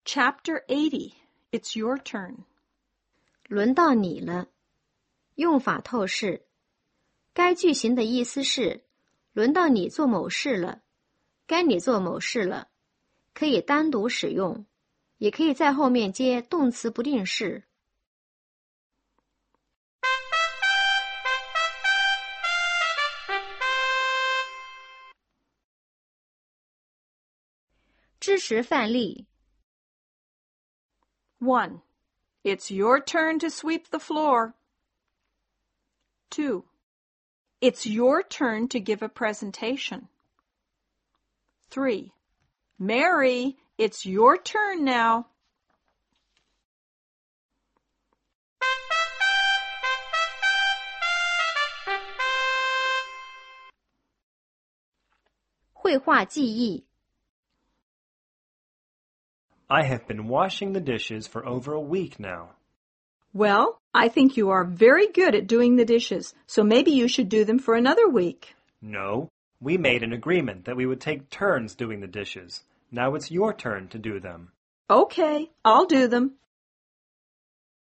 Chapter 80. It's your turn. 轮到你了。用法透视。该句型的意思是，轮到你做某事了，该你做某事了，可以单独使用，也可以在后面接动词不定式。支持范例。 1. It's your turn to sweep the floor. 2. It's your turn to give a presentation. 3. Mary, it's your turn now. 绘画记忆。 I have been washing the dishes for over a week now. Well, I think you are very good at doing the dishes, so maybe you should do them for another week. No, we made an agreement that we would take turns doing the dishes. Now it's your turn to do them. Okay, I'll do them.